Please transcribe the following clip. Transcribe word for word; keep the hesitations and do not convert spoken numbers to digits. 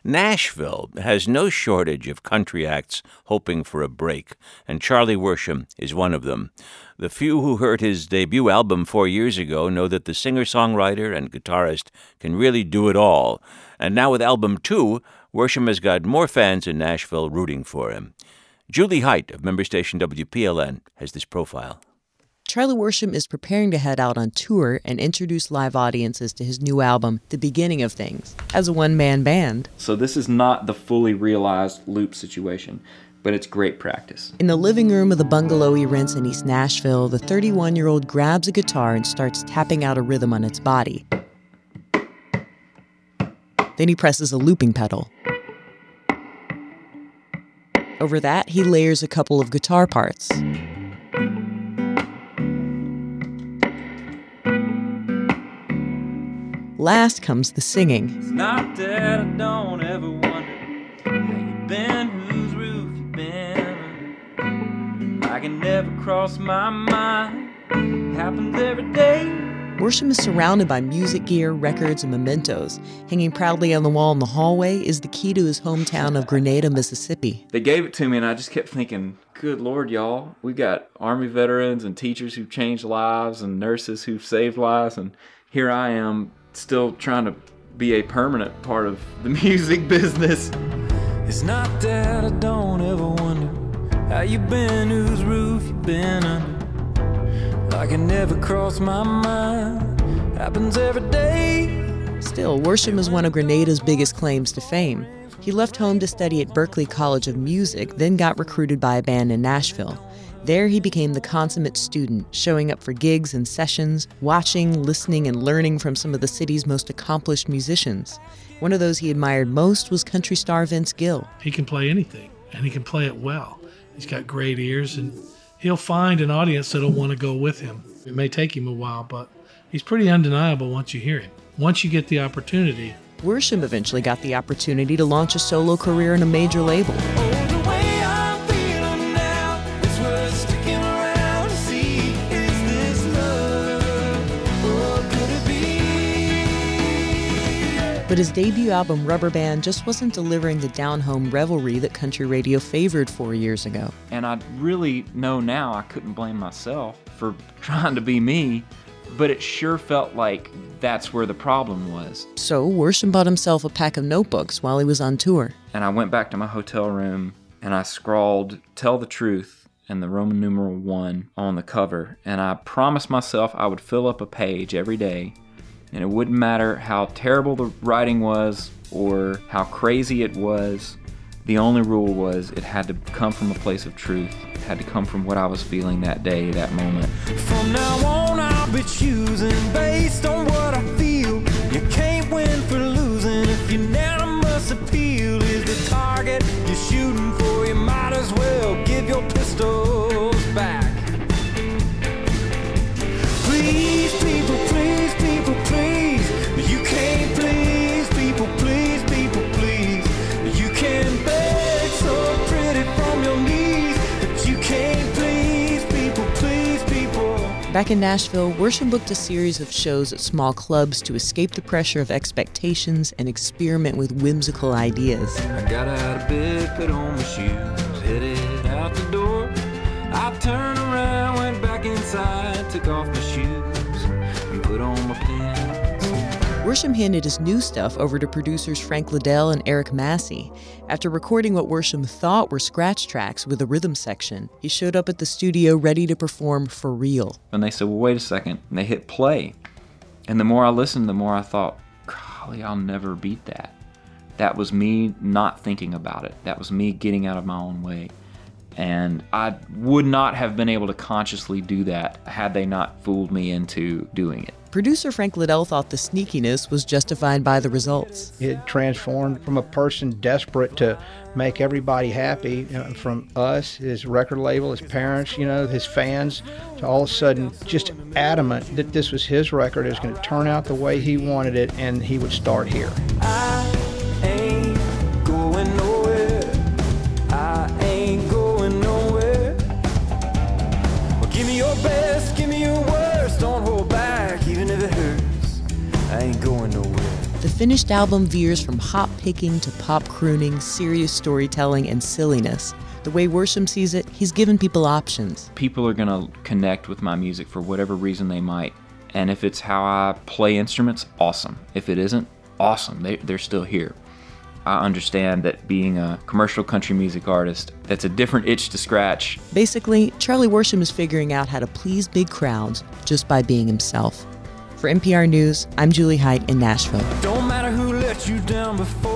Nashville has no shortage of country acts hoping for a break, and Charlie Worsham is one of them. The few who heard his debut album four years ago know that the singer-songwriter and guitarist can really do it all. And now with album two, Worsham has got more fans in Nashville rooting for him. Julie Height of member station W P L N has this profile. Charlie Worsham is preparing to head out on tour and introduce live audiences to his new album, The Beginning of Things, as a one-man band. So this is not the fully realized loop situation, but it's great practice. In the living room of the bungalow he rents in East Nashville, the thirty-one-year-old grabs a guitar and starts tapping out a rhythm on its body. Then he presses a looping pedal. Over that, he layers a couple of guitar parts. Last comes the singing. It's not that I don't ever wonder how you been, whose roof you been under. I can never cross my mind. Happens every day. Worsham is surrounded by music gear, records, and mementos. Hanging proudly on the wall in the hallway is the key to his hometown of Grenada, Mississippi. They gave it to me, and I just kept thinking, good Lord, y'all. We got Army veterans and teachers who've changed lives and nurses who've saved lives, and here I am still trying to be a permanent part of the music business. It's not that I don't ever wonder how you been, whose roof you been under. I can never cross my mind. Happens every day. Still, Worsham is one of Grenada's biggest claims to fame. He left home to study at Berklee College of Music, then got recruited by a band in Nashville. There he became the consummate student, showing up for gigs and sessions, watching, listening, and learning from some of the city's most accomplished musicians. One of those he admired most was country star Vince Gill. He can play anything, and he can play it well. He's got great ears, and he'll find an audience that'll want to go with him. It may take him a while, but he's pretty undeniable once you hear him. Once you get the opportunity. Worsham eventually got the opportunity to launch a solo career in a major label. But his debut album, Rubber Band, just wasn't delivering the down-home revelry that country radio favored four years ago. And I really know now I couldn't blame myself for trying to be me, but it sure felt like that's where the problem was. So Worsham bought himself a pack of notebooks while he was on tour. And I went back to my hotel room and I scrawled, "Tell the truth," and the Roman numeral one on the cover. And I promised myself I would fill up a page every day. And it wouldn't matter how terrible the writing was or how crazy it was. The only rule was it had to come from a place of truth. It had to come from what I was feeling that day, that moment. From now on, I'll be choosing based on what I feel. You can't win for losing if your unanimous appeal is the target you're shooting for. You might as well give your pistols back. Please, people, please, people, please. You can't please people, please, people, please. You can beg so pretty from your knees, but you can't please people, please, people. Back in Nashville, Worsham booked a series of shows at small clubs to escape the pressure of expectations and experiment with whimsical ideas. I got out of bed, put on my shoes, headed out the door. I turned around, went back inside, took off my shoes, and put on my pants. Worsham handed his new stuff over to producers Frank Liddell and Eric Massey. After recording what Worsham thought were scratch tracks with a rhythm section, he showed up at the studio ready to perform for real. And they said, well, wait a second. And they hit play. And the more I listened, the more I thought, golly, I'll never beat that. That was me not thinking about it. That was me getting out of my own way. And I would not have been able to consciously do that had they not fooled me into doing it. Producer Frank Liddell thought the sneakiness was justified by the results. It transformed from a person desperate to make everybody happy, you know, from us, his record label, his parents, you know, his fans, to all of a sudden just adamant that this was his record, it was going to turn out the way he wanted it, and he would start here. I ain't going nowhere. I ain't going nowhere. Well, give me your best, give me your worst. Don't hold back, even if it hurts. I ain't going nowhere. The finished album veers from hop picking to pop crooning, serious storytelling, and silliness. The way Worsham sees it, he's given people options. People are going to connect with my music for whatever reason they might. And if it's how I play instruments, awesome. If it isn't, awesome. They, they're still here. I understand that being a commercial country music artist, that's a different itch to scratch. Basically, Charlie Worsham is figuring out how to please big crowds just by being himself. For N P R News, I'm Julie Height in Nashville. Don't matter who let you down before.